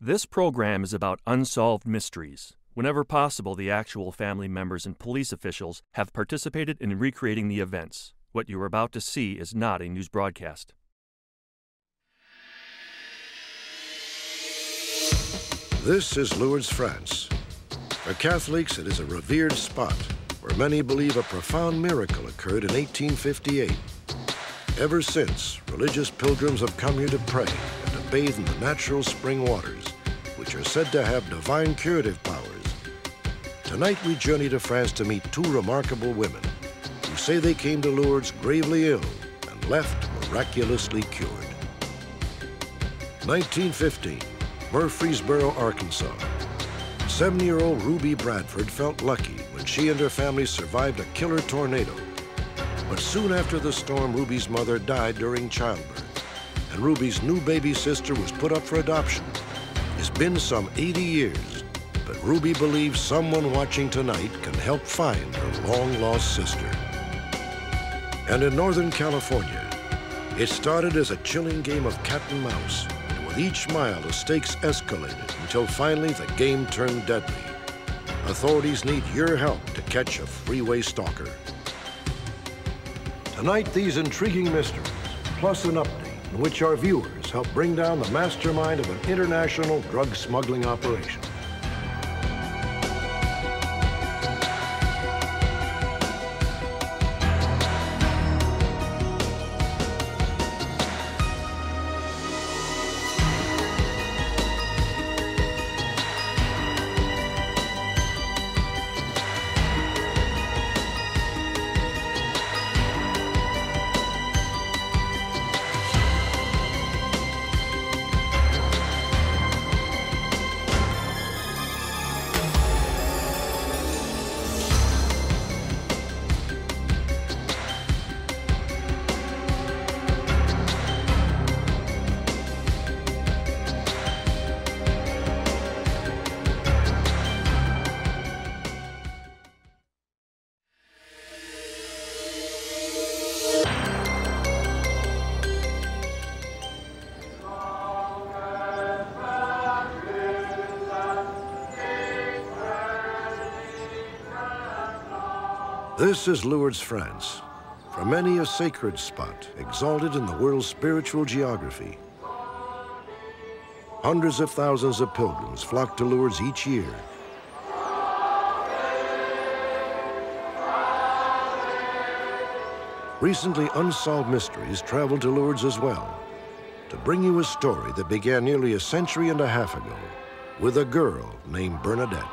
This program is about unsolved mysteries. Whenever possible, the actual family members and police officials have participated in recreating the events. What you are about to see is not a news broadcast. This is Lourdes, France. For Catholics, it is a revered spot where many believe a profound miracle occurred in 1858. Ever since, religious pilgrims have come here to pray and to bathe in the natural spring waters, which are said to have divine curative powers. Tonight, we journey to France to meet two remarkable women who say they came to Lourdes gravely ill and left miraculously cured. 1915, Murfreesboro, Arkansas. 7-year-old Ruby Bradford felt lucky when she and her family survived a killer tornado. But soon after the storm, Ruby's mother died during childbirth, and Ruby's new baby sister was put up for adoption. It's been some 80 years, but Ruby believes someone watching tonight can help find her long-lost sister. And in Northern California, it started as a chilling game of cat and mouse, and with each mile, the stakes escalated until finally the game turned deadly. Authorities need your help to catch a freeway stalker. Tonight, these intriguing mysteries, plus an update in which our viewers help bring down the mastermind of an international drug smuggling operation. This is Lourdes, France. For many, a sacred spot, exalted in the world's spiritual geography. Hundreds of thousands of pilgrims flock to Lourdes each year. Recently, Unsolved Mysteries traveled to Lourdes as well, to bring you a story that began nearly a century and a half ago with a girl named Bernadette.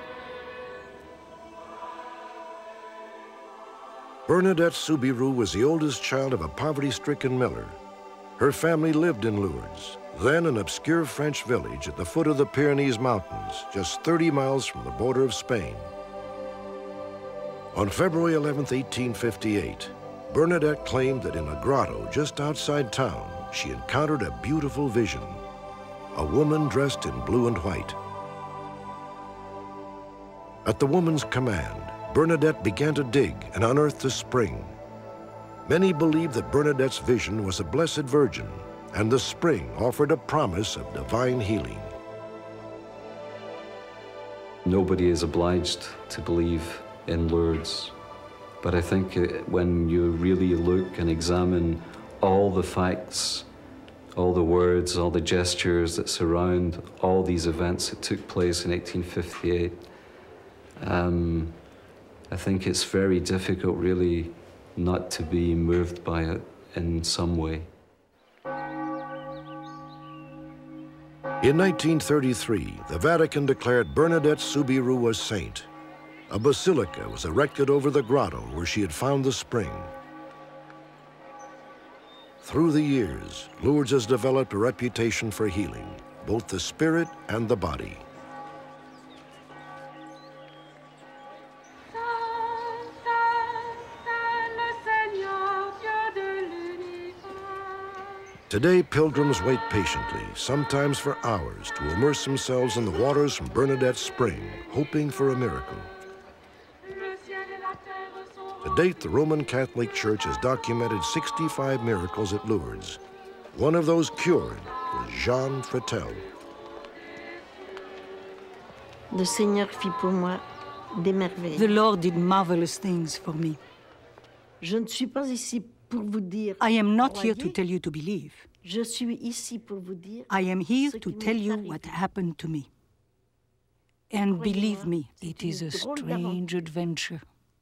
Bernadette Soubirous was the oldest child of a poverty-stricken miller. Her family lived in Lourdes, then an obscure French village at the foot of the Pyrenees Mountains, just 30 miles from the border of Spain. On February 11, 1858, Bernadette claimed that in a grotto just outside town, she encountered a beautiful vision, a woman dressed in blue and white. At the woman's command, Bernadette began to dig and unearthed a spring. Many believe that Bernadette's vision was a Blessed Virgin, and the spring offered a promise of divine healing. Nobody is obliged to believe in Lourdes, but I think when you really look and examine all the facts, all the words, all the gestures that surround all these events that took place in 1858, I think it's very difficult, really, not to be moved by it in some way. In 1933, the Vatican declared Bernadette Soubirous a saint. A basilica was erected over the grotto where she had found the spring. Through the years, Lourdes has developed a reputation for healing, both the spirit and the body. Today, pilgrims wait patiently, sometimes for hours, to immerse themselves in the waters from Bernadette's spring, hoping for a miracle. To date, the Roman Catholic Church has documented 65 miracles at Lourdes. One of those cured was Jean Fretel. Le Seigneur fit pour moi des merveilles. The Lord did marvelous things for me. Je ne suis pas ici pour vous dire. I am not here to croyez. tell you to believe. Je suis ici pour vous dire. I am here ce to qui tell m'est you arrivé. what happened to me. And believe me, c'est it is une a drôle strange adventure.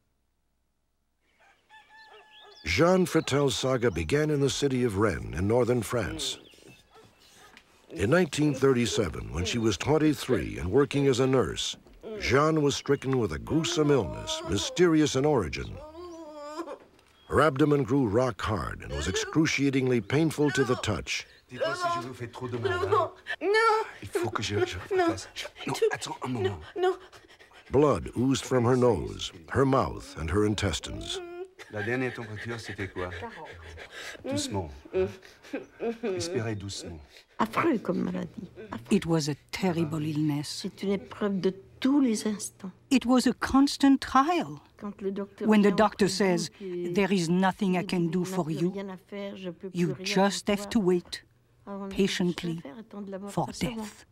Jeanne Fratel's saga began in the city of Rennes in northern France. In 1937, when she was 23 and working as a nurse, Jeanne was stricken with a gruesome illness, mysterious in origin. Her abdomen grew rock hard and was excruciatingly painful to the touch. Dites-moi si je vous fais trop de mal. Non, non. Il faut que je fasse. Non, attends un moment. Non. Blood oozed from her nose, her mouth, and her intestines. La dernière température, c'était quoi? Doucement. Respirez doucement. Affreux comme maladie. It was a terrible illness. C'est une épreuve de tous les instants. It was a constant trial. Quand le docteur When the vient doctor auprès de vous says, et there is nothing I dit, can do "Vous for n'avez you, rien à faire, je peux plus you rien just pour have toi." to wait Alors, on dit, patiently "Je vais faire attendre la mort for patiemment." death.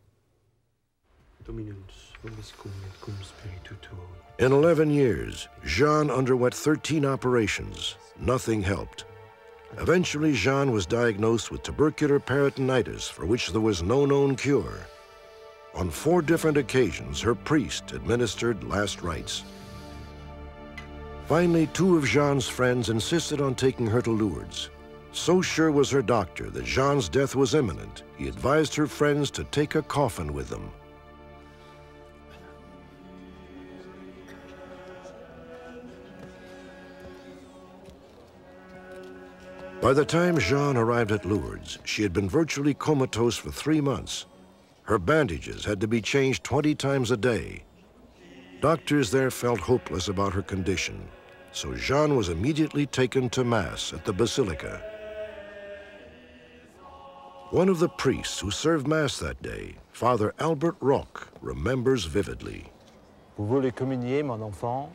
In 11 years, Jeanne underwent 13 operations. Nothing helped. Eventually, Jeanne was diagnosed with tubercular peritonitis, for which there was no known cure. On 4 different occasions, her priest administered last rites. Finally, 2 of Jeanne's friends insisted on taking her to Lourdes. So sure was her doctor that Jeanne's death was imminent, he advised her friends to take a coffin with them. By the time Jeanne arrived at Lourdes, she had been virtually comatose for 3 months. Her bandages had to be changed 20 times a day. Doctors there felt hopeless about her condition, so Jeanne was immediately taken to Mass at the Basilica. One of the priests who served Mass that day, Father Albert Roch, remembers vividly. Vous voulez communier, mon enfant?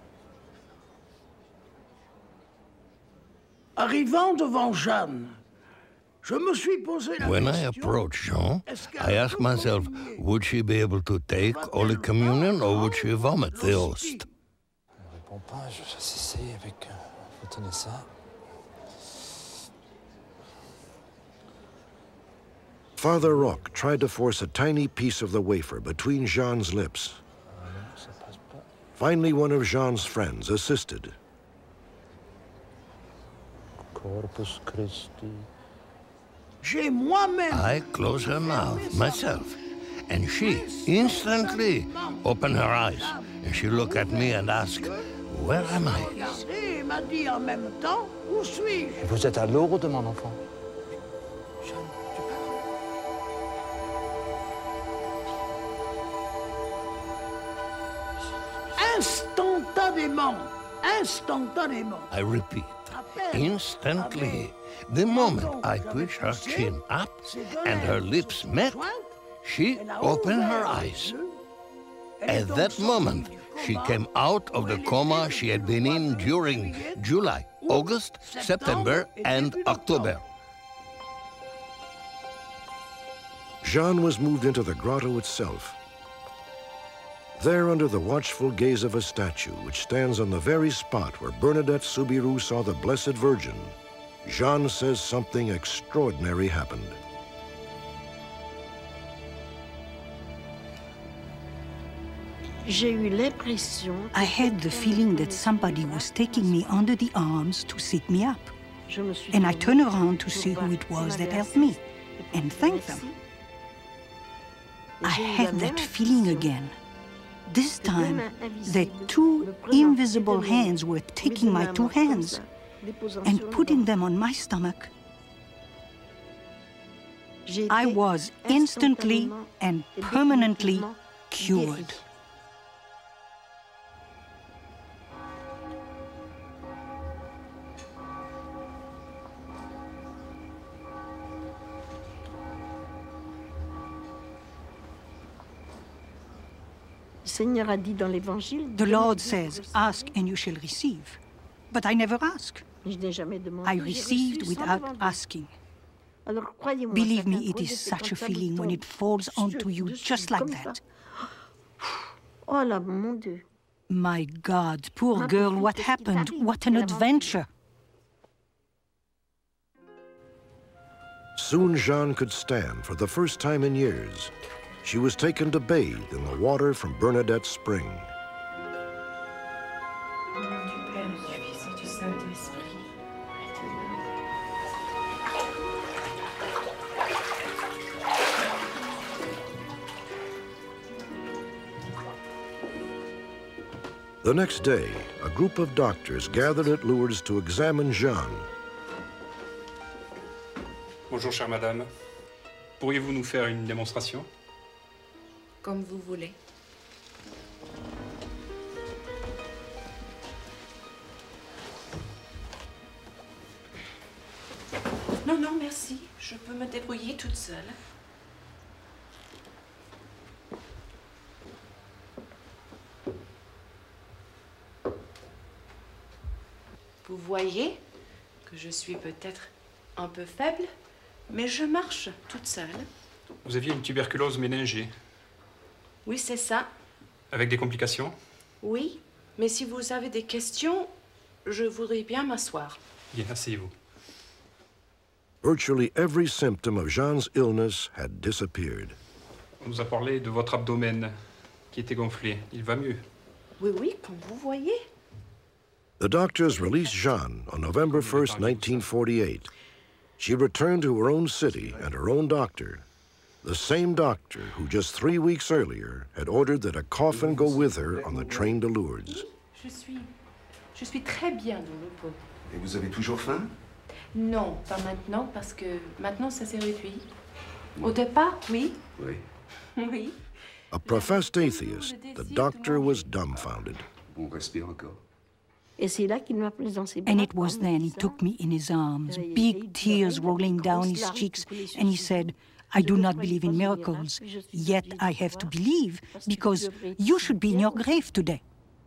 Arrivant devant Jeanne, je me suis posé la When I question, approached Jean, est-ce qu'elle I asked peut myself, communier? would she be able to take Holy Communion or would she vomit the host? Elle ne répond pas, je vais essayer avec... Retenez ça. Father Roch tried to force a tiny piece of the wafer between Jeanne's lips. Ça passe pas. Finally, one of Jeanne's friends assisted. Corpus Christi. J'ai moi-même I closed her mouth myself, and she instantly opened her eyes, and she looked at me and asked, where am I? regardé et m'a dit en même temps, où suis-je? Et vous êtes à Lourdes, mon enfant? Instantanément, instantanément. I repeat, instantly, the moment I pushed her chin up and her lips met, she opened her eyes. At that moment, she came out of the coma she had been in during July, August, September, and October. Jeanne was moved into the grotto itself. There, under the watchful gaze of a statue, which stands on the very spot where Bernadette Soubirous saw the Blessed Virgin, Jeanne says something extraordinary happened. J'ai eu l'impression I had the feeling that somebody was taking me under the arms to sit me up. Je me suis And I tournée turned around to pour see voir who it qui was that m'avait helped me assise et pour and dire thank them. merci. I J'ai eu la had même that feeling impression. again. This Deux time, mains that invisibles 2 me présentaient invisible de mes- hands were mes taking deux my mains 2 comme ça, hands les posant and sur le putting ventre. them on my stomach. J'ai I été was instantly instantanément and et permanently définitivement cured. guérie. Le Seigneur a dit dans l'Évangile, The demandez, Lord vous says, recevrez. ask and you shall receive. But I never ask. Je n'ai jamais demandé. I j'ai received reçu sans without demander. asking. Alors croyez-moi, Believe ça me, vient it poser, is c'est such a comme ça, feeling vous when tombe it falls onto you dessus, just like comme that. ça. Oh là, mon Dieu. My God, poor girl, what happened? What an adventure. Soon Jeanne could stand for the first time in years. She was taken to bathe in the water from Bernadette Spring. The next day, a group of doctors gathered at Lourdes to examine Jeanne. Bonjour, chère madame. Pourriez-vous nous faire une démonstration? Comme vous voulez. Non, non, merci. Je peux me débrouiller toute seule. Vous voyez que je suis peut-être un peu faible, mais je marche toute seule. Vous aviez une tuberculose méningée. Oui, c'est ça. Avec des complications? Oui, mais si vous avez des questions, je voudrais bien m'asseoir. Bien, asseyez-vous. Virtually every symptom of Jeanne's illness had disappeared. On nous a parlé de votre abdomen qui était gonflé. Il va mieux. Oui, oui, comme vous voyez. The doctors released Jeanne on November 1st, 1948. She returned to her own city and her own doctor, the same doctor who just 3 weeks earlier had ordered that a coffin go with her on the train to Lourdes. Je suis très bien dans le pot. Et vous avez toujours faim? Non, pas maintenant, parce que maintenant ça s'est réduit. Au départ, oui. Oui. Oui. A professed atheist, the doctor was dumbfounded. On respire encore. And it was then he took me in his arms, big tears rolling down his cheeks, and he said, I do not believe in miracles, yet I have to believe, because you should be in your grave today.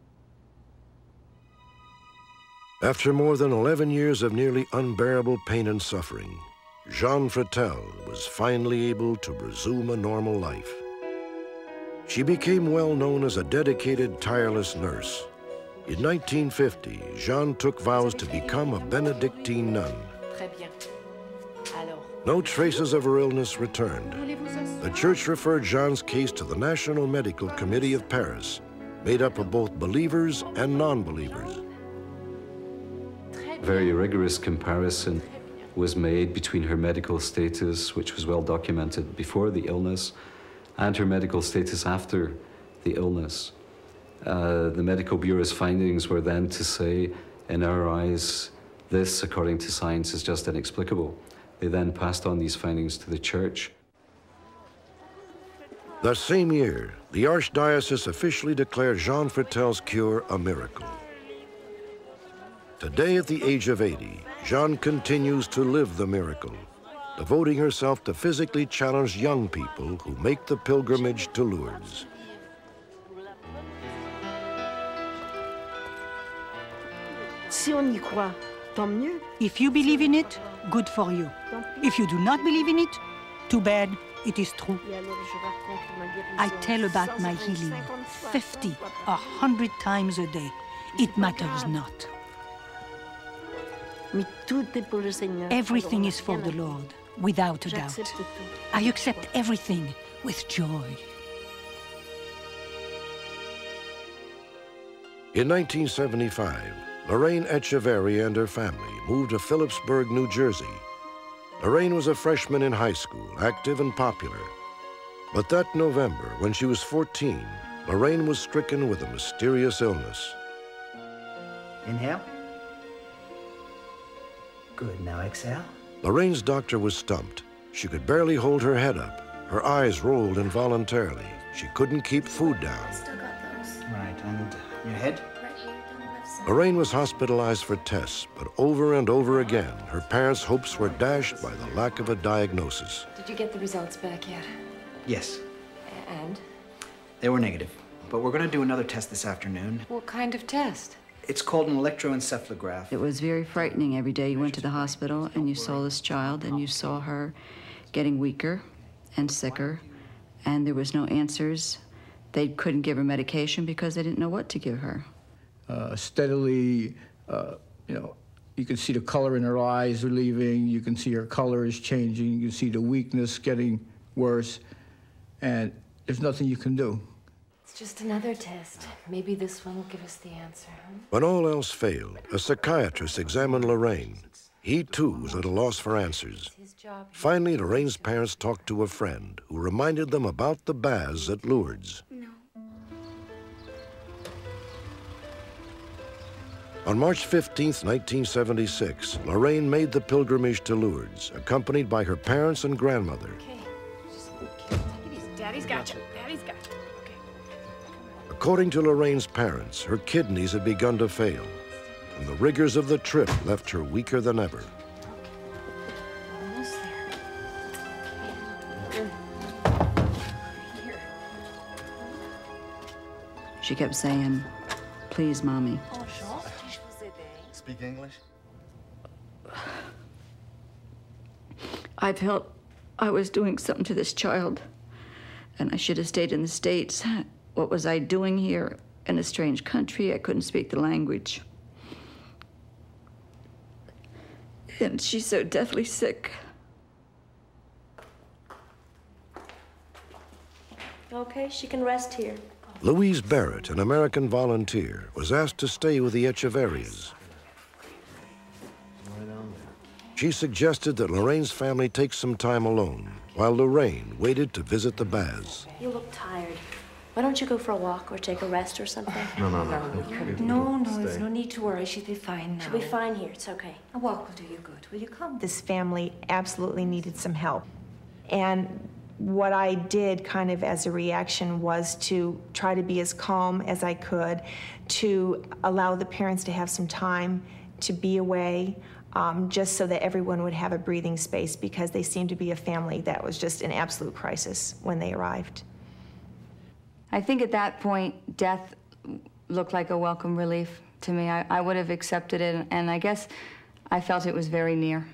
After more than 11 years of nearly unbearable pain and suffering, Jeanne Frattel was finally able to resume a normal life. She became well known as a dedicated, tireless nurse. In 1950, Jeanne took vows to become a Benedictine nun. No traces of her illness returned. The church referred Jeanne's case to the National Medical Committee of Paris, made up of both believers and non-believers. A very rigorous comparison was made between her medical status, which was well documented before the illness, and her medical status after the illness. The Medical Bureau's findings were then to say, in our eyes, this, according to science, is just inexplicable. They then passed on these findings to the church. That same year, the Archdiocese officially declared Jeanne Frattel's cure a miracle. Today, at the age of 80, Jeanne continues to live the miracle, devoting herself to physically challenged young people who make the pilgrimage to Lourdes. Si on y croit, tant mieux. If you believe in it, good for you. If you do not believe in it, too bad, it is true. I tell about my healing 50, 100 times a day. It matters not. Everything is for the Lord, without a doubt. I accept everything with joy. In 1975, Lorraine Echeverry and her family moved to Phillipsburg, New Jersey. Lorraine was a freshman in high school, active and popular. But that November, when she was 14, Lorraine was stricken with a mysterious illness. Inhale. Good, now exhale. Lorraine's doctor was stumped. She could barely hold her head up. Her eyes rolled involuntarily. She couldn't keep food down. Right, and your head? Lorraine was hospitalized for tests, but over and over again, her parents' hopes were dashed by the lack of a diagnosis. Did you get the results back yet? Yes. And? They were negative, but we're going to do another test this afternoon. What kind of test? It's called an electroencephalograph. It was very frightening every day you went to the hospital and you saw this child and you saw her getting weaker and sicker, and there was no answers. They couldn't give her medication because they didn't know what to give her. Steadily, you can see the color in her eyes are leaving. You can see her color is changing. You can see the weakness getting worse. And there's nothing you can do. It's just another test. Maybe this one will give us the answer, huh? When all else failed, a psychiatrist examined Lorraine. He, too, was at a loss for answers. Finally, Lorraine's parents talked to a friend who reminded them about the baths at Lourdes. On March 15th, 1976, Lorraine made the pilgrimage to Lourdes, accompanied by her parents and grandmother. Okay, just take it easy. Daddy's got you. Daddy's got you. Okay. According to Lorraine's parents, her kidneys had begun to fail, and the rigors of the trip left her weaker than ever. Almost there. Here. She kept saying, "Please, Mommy." Speak English? I felt I was doing something to this child, and I should have stayed in the States. What was I doing here in a strange country? I couldn't speak the language. And she's so deathly sick. Okay, she can rest here. Louise Barrett, an American volunteer, was asked to stay with the Echeverias. She suggested that Lorraine's family take some time alone, while Lorraine waited to visit the baths. You look tired. Why don't you go for a walk or take a rest or something? No, there's no need to worry. She'll be fine now. She'll be fine here. It's okay. A walk will do you good. Will you come? This family absolutely needed some help. And what I did kind of as a reaction was to try to be as calm as I could, to allow the parents to have some time to be away, just so that everyone would have a breathing space, because they seemed to be a family that was just in absolute crisis when they arrived. I think at that point, death looked like a welcome relief to me. I would have accepted it, and I guess I felt it was very near.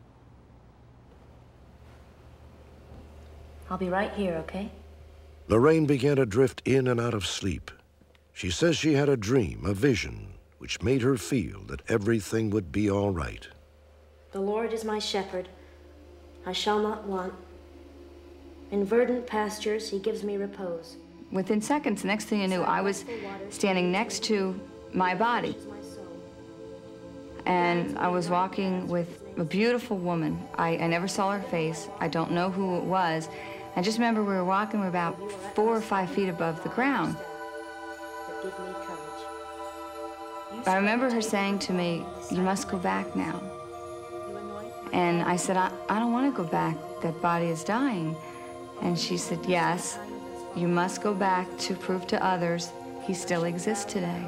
I'll be right here, okay? Lorraine began to drift in and out of sleep. She says she had a dream, a vision, which made her feel that everything would be all right. The Lord is my shepherd. I shall not want. In verdant pastures, he gives me repose. Within seconds, the next thing I knew, I was standing next to my body. And I was walking with a beautiful woman. I never saw her face. I don't know who it was. I just remember we were walking, we were about 4 or 5 feet above the ground. I remember her saying to me, "You must go back now." And I said, I don't want to go back. That body is dying. And she said, "Yes, you must go back to prove to others he still exists today."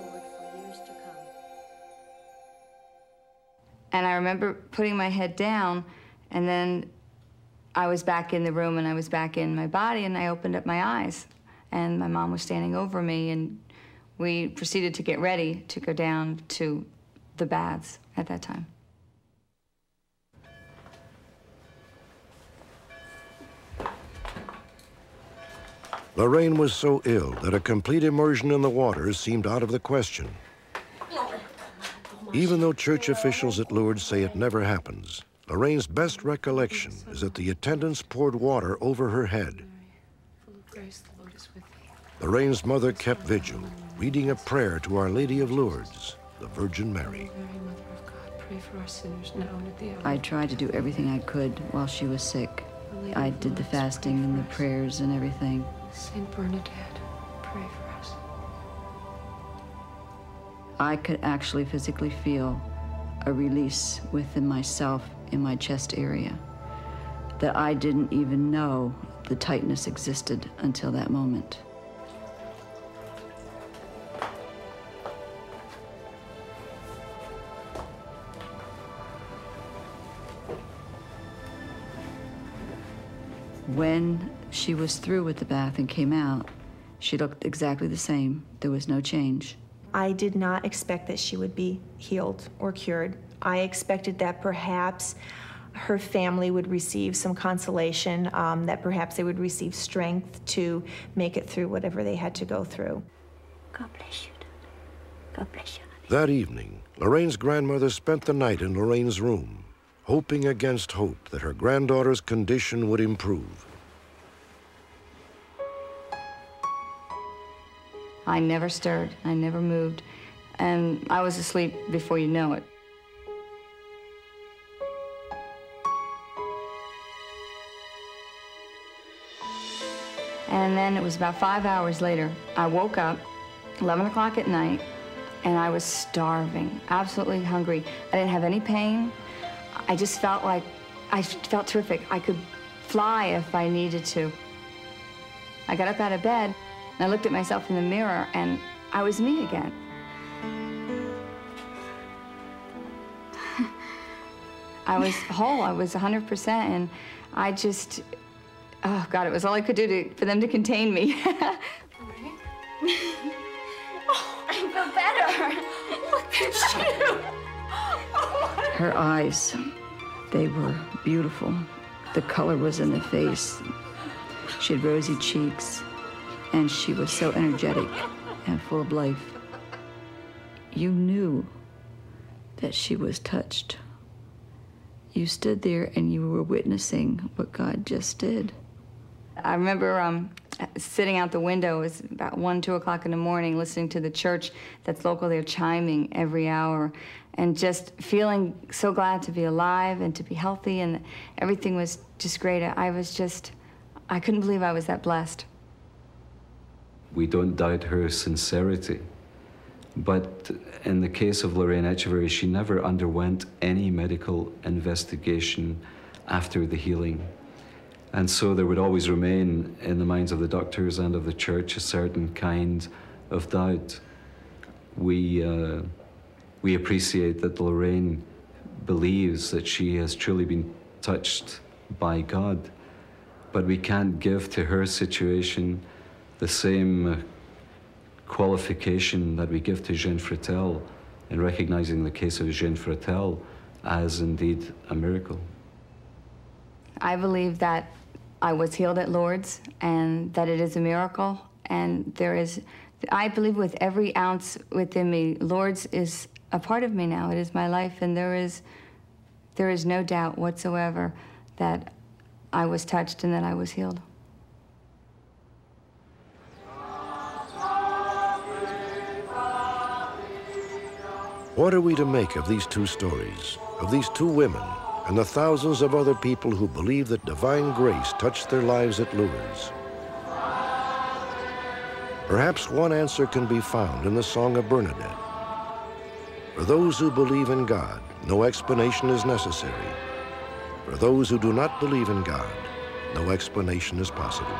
And I remember putting my head down, and then I was back in the room, and I was back in my body, and I opened up my eyes, and my mom was standing over me, and we proceeded to get ready to go down to the baths at that time. Lorraine was so ill that a complete immersion in the waters seemed out of the question. Even though church officials at Lourdes say it never happens, Lorraine's best recollection is that the attendants poured water over her head. Lorraine's mother kept vigil, reading a prayer to Our Lady of Lourdes, the Virgin Mary. Pray for our sinners now and at the hour. I tried to do everything I could while she was sick. I did the fasting and the prayers and everything. Saint Bernadette, pray for us. I could actually physically feel a release within myself in my chest area that I didn't even know the tightness existed until that moment. When she was through with the bath and came out, she looked exactly the same. There was no change. I did not expect that she would be healed or cured. I expected that perhaps her family would receive some consolation, that perhaps they would receive strength to make it through whatever they had to go through. God bless you. God bless you. That evening, Lorraine's grandmother spent the night in Lorraine's room, hoping against hope that her granddaughter's condition would improve. I never stirred, I never moved, and I was asleep before you know it. And then it was about 5 hours later, I woke up, 11 o'clock at night, and I was starving, absolutely hungry. I didn't have any pain. I just felt like, I felt terrific. I could fly if I needed to. I got up out of bed, and I looked at myself in the mirror, and I was me again. I was whole, I was 100%, and I just, oh God, it was all I could do for them to contain me. Oh, I feel better. Look at you. Her eyes, they were beautiful. The color was in the face. She had rosy cheeks, and she was so energetic and full of life. You knew that she was touched. You stood there and you were witnessing what God just did. I remember sitting out the window, it was about 1, 2 o'clock in the morning, listening to the church that's local there chiming every hour, and just feeling so glad to be alive and to be healthy, and everything was just great. I couldn't believe I was that blessed. We don't doubt her sincerity, but in the case of Lorraine Etcheverry, she never underwent any medical investigation after the healing. And so there would always remain in the minds of the doctors and of the church a certain kind of doubt. We appreciate that Lorraine believes that she has truly been touched by God, but we can't give to her situation the same qualification that we give to Jeanne Fratello in recognizing the case of Jeanne Fratello as indeed a miracle. I believe that I was healed at Lourdes and that it is a miracle, and I believe with every ounce within me, Lourdes is a part of me now. It is my life, and there is no doubt whatsoever that I was touched and that I was healed. What are we to make of these two stories, of these two women, and the thousands of other people who believe that divine grace touched their lives at Lourdes? Perhaps one answer can be found in the Song of Bernadette. For those who believe in God, no explanation is necessary. For those who do not believe in God, no explanation is possible.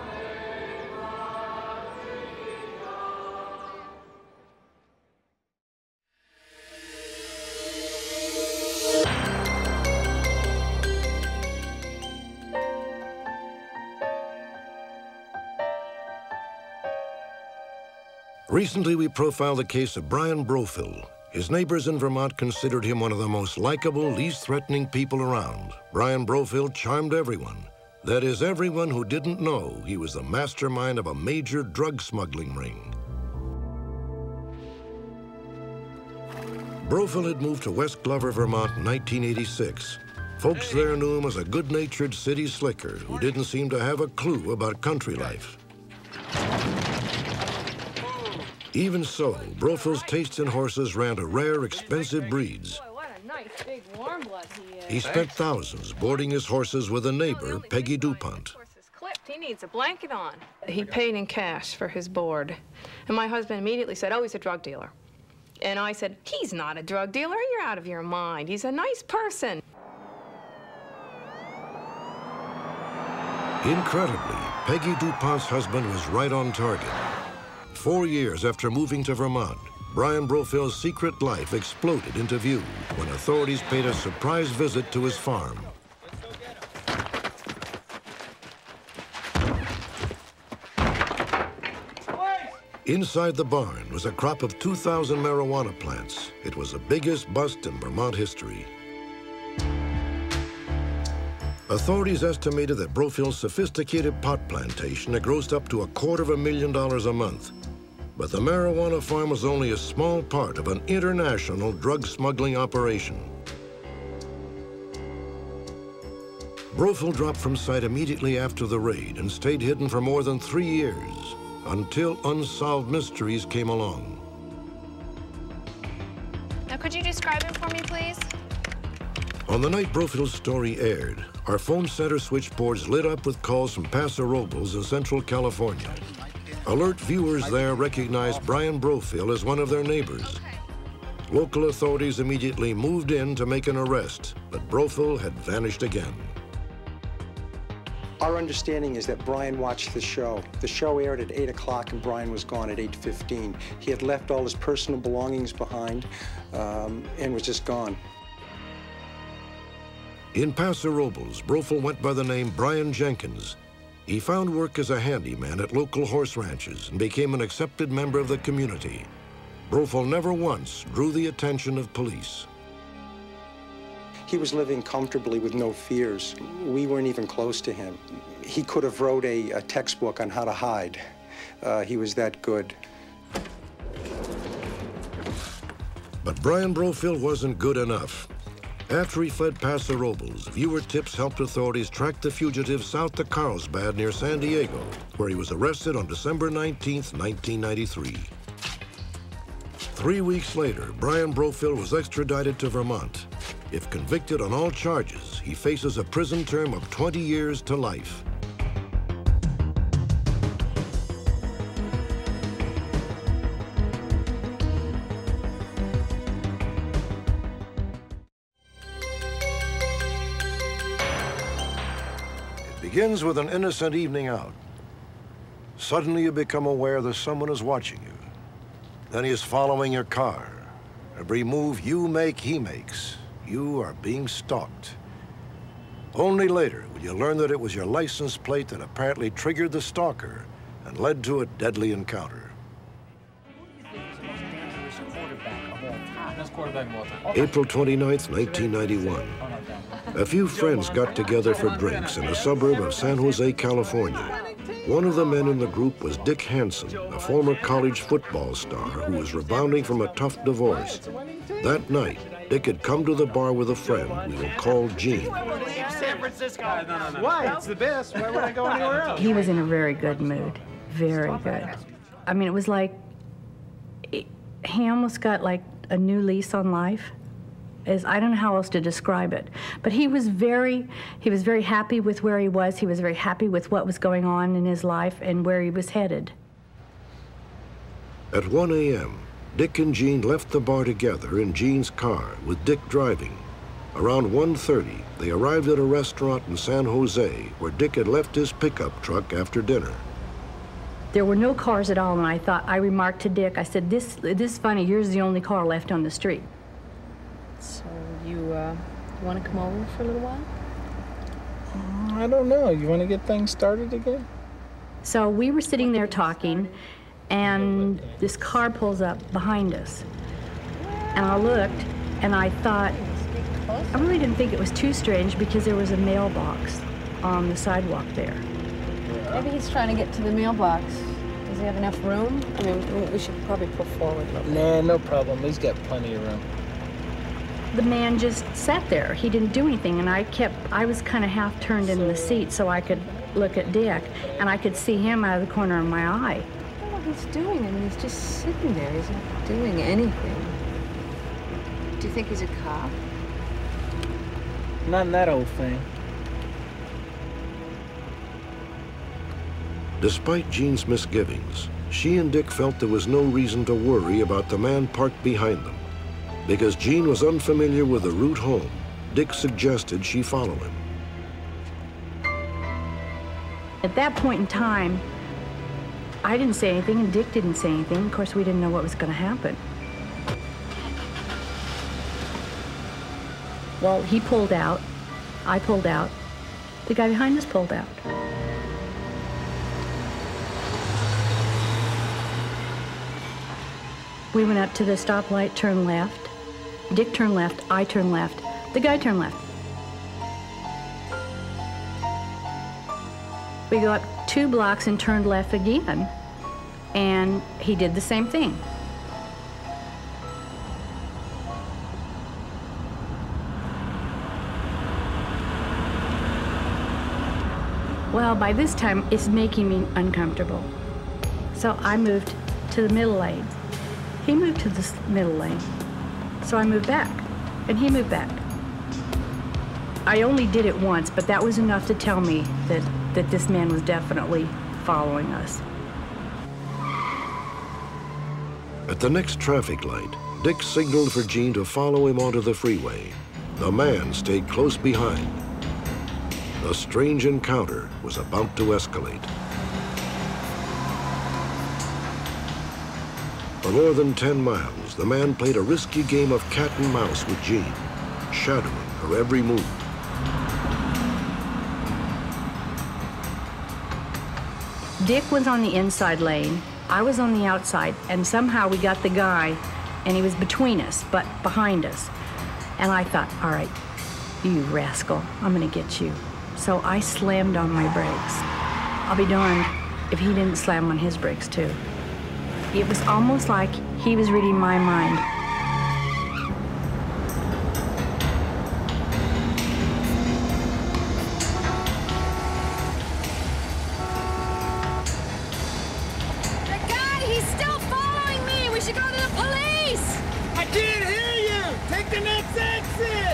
Recently, we profiled the case of Brian Brofil. His neighbors in Vermont considered him one of the most likable, least threatening people around. Brian Brofil charmed everyone. That is, everyone who didn't know he was the mastermind of a major drug smuggling ring. Brofil had moved to West Glover, Vermont in 1986. Folks there knew him as a good-natured city slicker who didn't seem to have a clue about country life. Even so, Brofil's taste in horses ran to rare, expensive breeds. Boy, what a nice, big, warm blood he is. He spent thousands boarding his horses with a neighbor, Peggy DuPont. Clipped. He needs a blanket on. He paid in cash for his board. And my husband immediately said, oh, he's a drug dealer. And I said, he's not a drug dealer. You're out of your mind. He's a nice person. Incredibly, Peggy DuPont's husband was right on target. 4 years after moving to Vermont, Brian Brofil's secret life exploded into view when authorities paid a surprise visit to his farm. Inside the barn was a crop of 2,000 marijuana plants. It was the biggest bust in Vermont history. Authorities estimated that Brofield's sophisticated pot plantation had grossed up to $250,000 a month. But the marijuana farm was only a small part of an international drug smuggling operation. Brofield dropped from sight immediately after the raid and stayed hidden for more than 3 years until Unsolved Mysteries came along. Now, could you describe him for me, please? On the night Brofield's story aired, our phone center switchboards lit up with calls from Paso Robles in Central California. Alert viewers there recognized Brian Brofield as one of their neighbors. Local authorities immediately moved in to make an arrest, but Brofield had vanished again. Our understanding is that Brian watched the show. The show aired at 8 o'clock and Brian was gone at 8:15. He had left all his personal belongings behind and was just gone. In Paso Robles, Brofield went by the name Brian Jenkins. He found work as a handyman at local horse ranches and became an accepted member of the community. Brofield never once drew the attention of police. He was living comfortably with no fears. We weren't even close to him. He could have wrote a textbook on how to hide. He was that good. But Brian Brofield wasn't good enough. After he fled Paso Robles, viewer tips helped authorities track the fugitive south to Carlsbad near San Diego, where he was arrested on December 19, 1993. 3 weeks later, Brian Brofield was extradited to Vermont. If convicted on all charges, he faces a prison term of 20 years to life. It begins with an innocent evening out. Suddenly you become aware that someone is watching you. Then he is following your car. Every move you make, he makes. You are being stalked. Only later will you learn that it was your license plate that apparently triggered the stalker and led to a deadly encounter. April 29th, 1991. A few friends got together for drinks in a suburb of San Jose, California. One of the men in the group was Dick Hansen, a former college football star who was rebounding from a tough divorce. That night, Dick had come to the bar with a friend we will call Gene. San Francisco. Why? It's the best. Why would I go anywhere else? He was in a very good mood. Very good. I mean, it was like he almost got like a new lease on life. I don't know how else to describe it. But he was very happy with where he was. He was very happy with what was going on in his life and where he was headed. At 1 a.m., Dick and Gene left the bar together in Gene's car, with Dick driving. Around 1:30, they arrived at a restaurant in San Jose where Dick had left his pickup truck after dinner. There were no cars at all, and I remarked to Dick, I said, this is funny, yours is the only car left on the street. So you want to come over for a little while? I don't know. You want to get things started again? So we were sitting there talking, and this car pulls up behind us. And I looked, and I thought, I really didn't think it was too strange because there was a mailbox on the sidewalk there. Maybe he's trying to get to the mailbox. Does he have enough room? I mean, we should probably pull forward a little bit. Nah, no problem. He's got plenty of room. The man just sat there. He didn't do anything, and I was kind of half turned in the seat so I could look at Dick, and I could see him out of the corner of my eye. I don't know what he's doing. I mean, he's just sitting there. He's not doing anything. Do you think he's a cop? Not in that old thing. Despite Gene's misgivings, she and Dick felt there was no reason to worry about the man parked behind them. Because Gene was unfamiliar with the route home, Dick suggested she follow him. At that point in time, I didn't say anything and Dick didn't say anything. Of course, we didn't know what was going to happen. Well, he pulled out, I pulled out, the guy behind us pulled out. We went up to the stoplight, turned left. Dick turned left, I turned left, the guy turned left. We go up 2 blocks and turned left again, and he did the same thing. Well, by this time, it's making me uncomfortable. So I moved to the middle lane. He moved to the middle lane. So I moved back, and he moved back. I only did it once, but that was enough to tell me that this man was definitely following us. At the next traffic light, Dick signaled for Jean to follow him onto the freeway. The man stayed close behind. A strange encounter was about to escalate. For more than 10 miles, the man played a risky game of cat and mouse with Jean, shadowing her every move. Dick was on the inside lane, I was on the outside, and somehow we got the guy, and he was between us, but behind us. And I thought, all right, you rascal, I'm gonna get you. So I slammed on my brakes. I'll be darned if he didn't slam on his brakes too. It was almost like he was reading my mind. The guy, he's still following me. We should go to the police. I can't hear you. Take the next exit.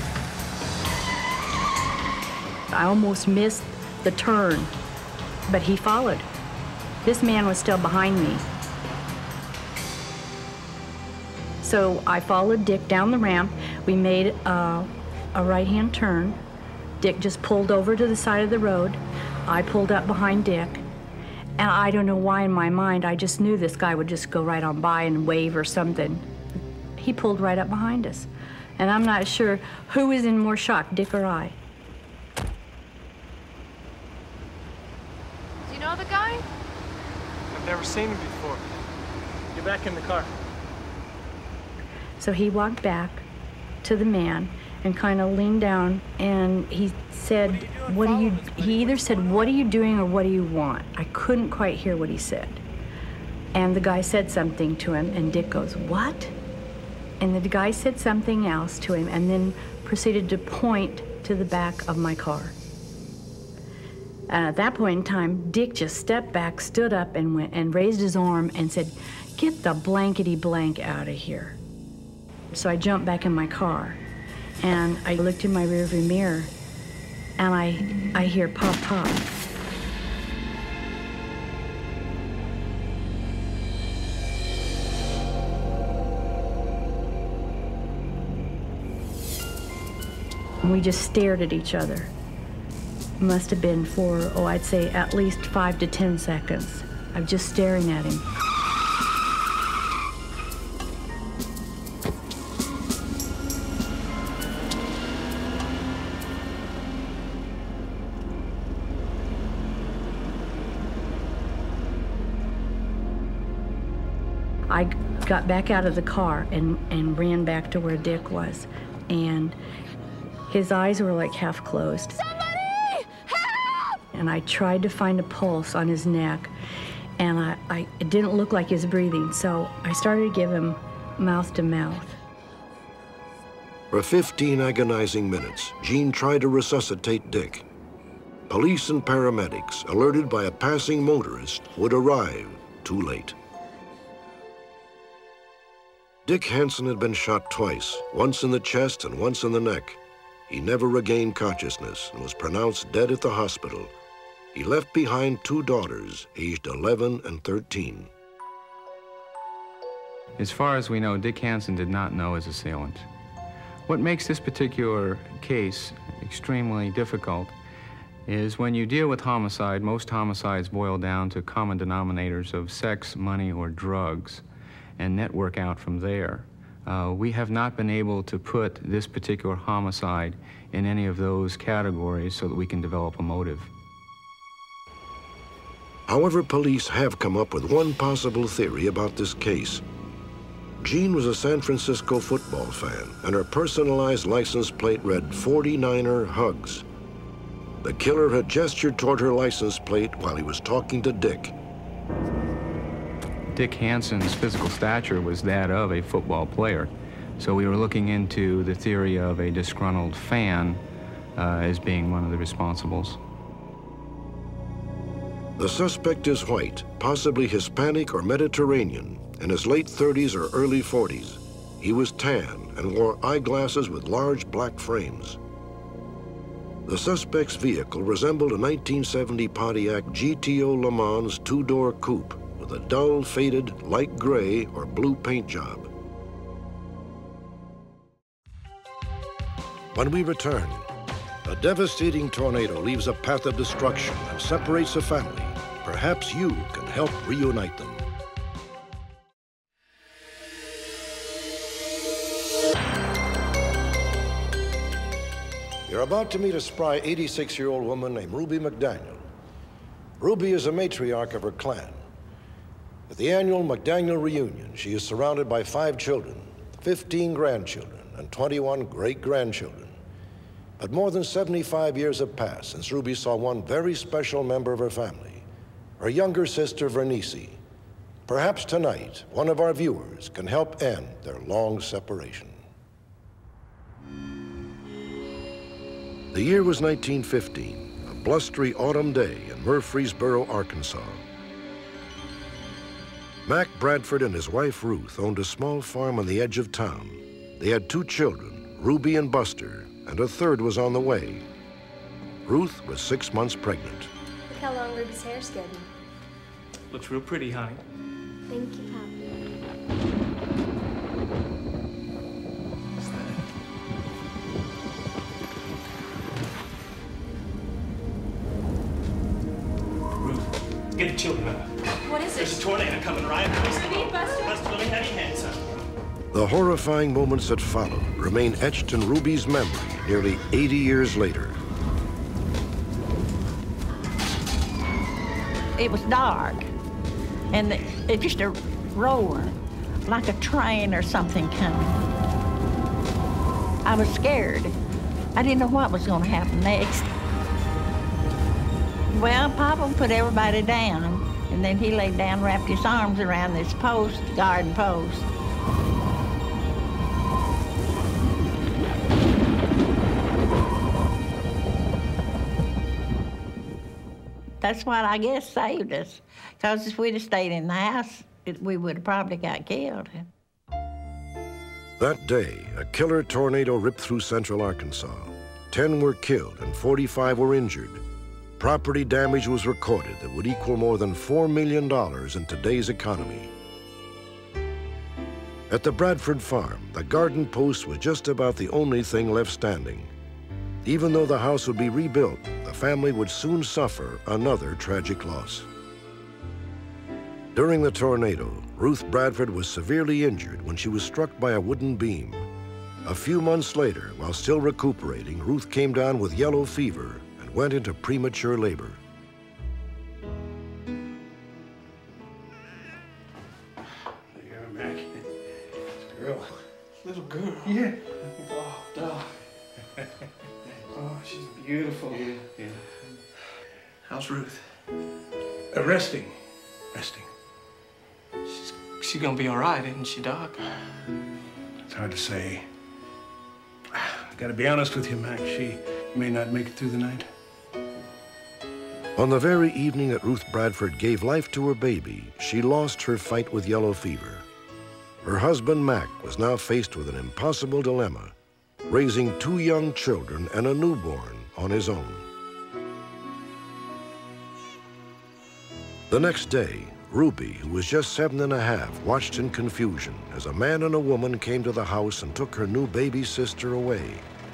I almost missed the turn, but he followed. This man was still behind me. So I followed Dick down the ramp. We made a right-hand turn. Dick just pulled over to the side of the road. I pulled up behind Dick. And I don't know why in my mind, I just knew this guy would just go right on by and wave or something. He pulled right up behind us. And I'm not sure who was in more shock, Dick or I. Do you know the guy? I've never seen him before. Get back in the car. So he walked back to the man and kind of leaned down, and he said, he either said, what are you doing or what do you want? I couldn't quite hear what he said. And the guy said something to him, and Dick goes, what? And the guy said something else to him and then proceeded to point to the back of my car. And at that point in time, Dick just stepped back, stood up, and went and raised his arm and said, get the blankety blank out of here. So I jumped back in my car, and I looked in my rearview mirror, and I hear pop, pop. And we just stared at each other. Must have been for, I'd say at least 5 to 10 seconds of just staring at him. I got back out of the car and ran back to where Dick was, and his eyes were like half closed. Somebody! Help! And I tried to find a pulse on his neck, and it didn't look like he was breathing, so I started to give him mouth to mouth. For 15 agonizing minutes, Jean tried to resuscitate Dick. Police and paramedics, alerted by a passing motorist, would arrive too late. Dick Hansen had been shot twice, once in the chest and once in the neck. He never regained consciousness and was pronounced dead at the hospital. He left behind 2 daughters, aged 11 and 13. As far as we know, Dick Hansen did not know his assailant. What makes this particular case extremely difficult is when you deal with homicide, most homicides boil down to common denominators of sex, money, or drugs, and network out from there. We have not been able to put this particular homicide in any of those categories so that we can develop a motive. However, police have come up with one possible theory about this case. Jean was a San Francisco football fan, and her personalized license plate read 49er Hugs. The killer had gestured toward her license plate while he was talking to Dick. Dick Hansen's physical stature was that of a football player. So we were looking into the theory of a disgruntled fan as being one of the responsibles. The suspect is white, possibly Hispanic or Mediterranean, in his late 30s or early 40s. He was tan and wore eyeglasses with large black frames. The suspect's vehicle resembled a 1970 Pontiac GTO Le Mans two-door coupe with a dull, faded, light gray or blue paint job. When we return, a devastating tornado leaves a path of destruction and separates a family. Perhaps you can help reunite them. You're about to meet a spry 86-year-old woman named Ruby McDaniel. Ruby is a matriarch of her clan. At the annual McDaniel reunion, she is surrounded by 5 children, 15 grandchildren, and 21 great-grandchildren. But more than 75 years have passed since Ruby saw one very special member of her family, her younger sister, Vernice. Perhaps tonight, one of our viewers can help end their long separation. The year was 1915, a blustery autumn day in Murfreesboro, Arkansas. Mac Bradford and his wife, Ruth, owned a small farm on the edge of town. They had 2 children, Ruby and Buster, and a third was on the way. Ruth was 6 months pregnant. Look how long Ruby's hair's getting. Looks real pretty, honey. Thank you, Papa. Ruth, get the children up. What is it? There's a tornado coming, right? Ruby, Buster. Buster, let me have your hand, son. The horrifying moments that followed remain etched in Ruby's memory nearly 80 years later. It was dark, and it just a roar, like a train or something coming. I was scared. I didn't know what was going to happen next. Well, Papa put everybody down, and then he laid down, wrapped his arms around this post, garden post. That's what I guess saved us, because if we'd have stayed in the house, we would have probably got killed. That day, a killer tornado ripped through central Arkansas. 10 were killed and 45 were injured. Property damage was recorded that would equal more than $4 million in today's economy. At the Bradford farm, the garden post was just about the only thing left standing. Even though the house would be rebuilt, the family would soon suffer another tragic loss. During the tornado, Ruth Bradford was severely injured when she was struck by a wooden beam. A few months later, while still recuperating, Ruth came down with yellow fever and went into premature labor. There you are, Mac. It's a girl. Little girl? Yeah. Oh, dog. Oh, she's beautiful. Yeah. How's Ruth? Resting. She's gonna be all right, isn't she, Doc? It's hard to say. Gotta be honest with you, Mac. She may not make it through the night. On the very evening that Ruth Bradford gave life to her baby, she lost her fight with yellow fever. Her husband, Mac, was now faced with an impossible dilemma: raising 2 young children and a newborn on his own. The next day, Ruby, who was just 7½, watched in confusion as a man and a woman came to the house and took her new baby sister away.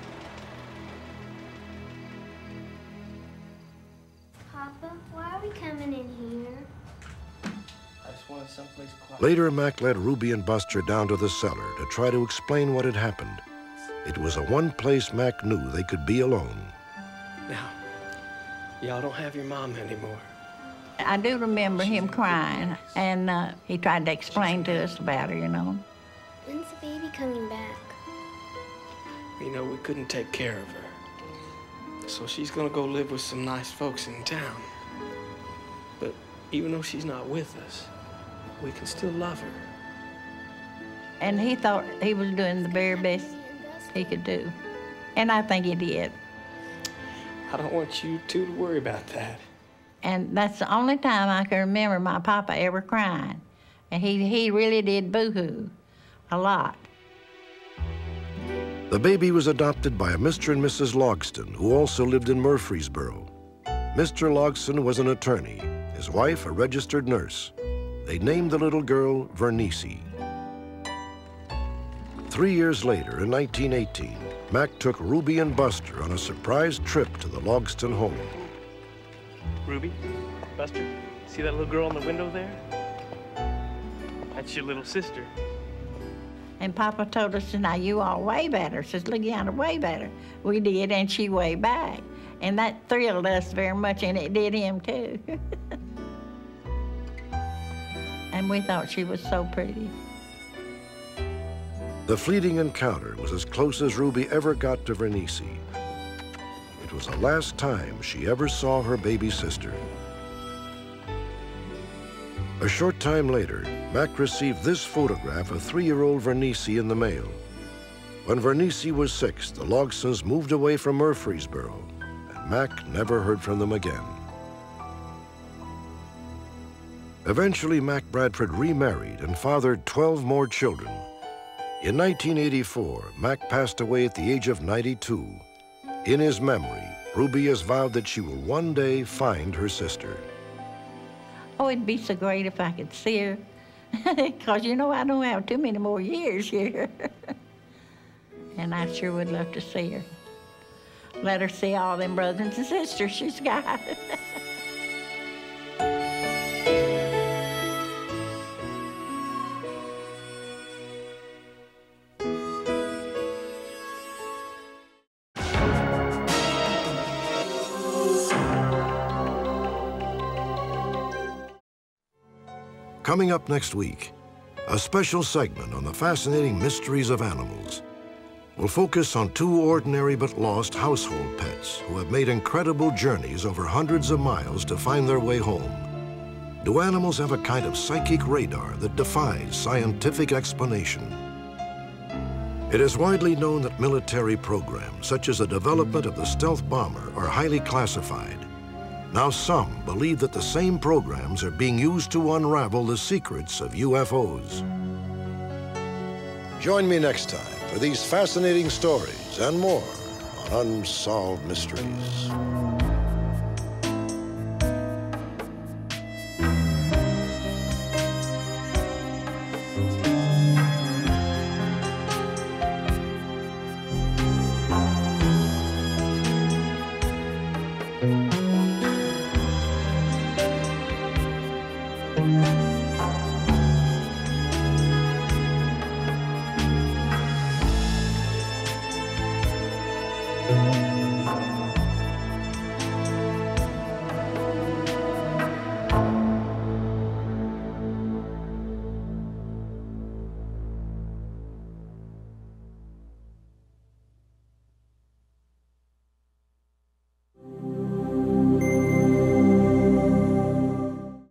Papa, why are we coming in here? I just wanted someplace quiet. Later, Mac led Ruby and Buster down to the cellar to try to explain what had happened. It was the one place Mac knew they could be alone. Now, y'all don't have your mom anymore. I do remember him crying, and he tried to explain to us about her, you know. When's the baby coming back? You know, we couldn't take care of her. So she's gonna go live with some nice folks in town. But even though she's not with us, we can still love her. And he thought he was doing the very best he could do. And I think he did. I don't want you two to worry about that. And that's the only time I can remember my papa ever crying. And he really did boo-hoo a lot. The baby was adopted by a Mr. and Mrs. Logston, who also lived in Murfreesboro. Mr. Logston was an attorney, his wife a registered nurse. They named the little girl Vernice. 3 years later, in 1918, Mac took Ruby and Buster on a surprise trip to the Logston home. Ruby, Buster, see that little girl in the window there? That's your little sister. And Papa told us, now you all way better. Says, Leanna, way better. We did, and she way back. And that thrilled us very much, and it did him too. And we thought she was so pretty. The fleeting encounter was as close as Ruby ever got to Vernice. It was the last time she ever saw her baby sister. A short time later, Mac received this photograph of 3-year-old Vernice in the mail. When Vernice was 6, the Logstons moved away from Murfreesboro, and Mac never heard from them again. Eventually, Mac Bradford remarried and fathered 12 more children. In 1984, Mac passed away at the age of 92. In his memory, Ruby has vowed that she will one day find her sister. Oh, it'd be so great if I could see her. Because, you know, I don't have too many more years here. And I sure would love to see her. Let her see all them brothers and sisters she's got. Coming up next week, a special segment on the fascinating mysteries of animals. We'll focus on 2 ordinary but lost household pets who have made incredible journeys over hundreds of miles to find their way home. Do animals have a kind of psychic radar that defies scientific explanation? It is widely known that military programs, such as the development of the stealth bomber, are highly classified. Now some believe that the same programs are being used to unravel the secrets of UFOs. Join me next time for these fascinating stories and more on Unsolved Mysteries.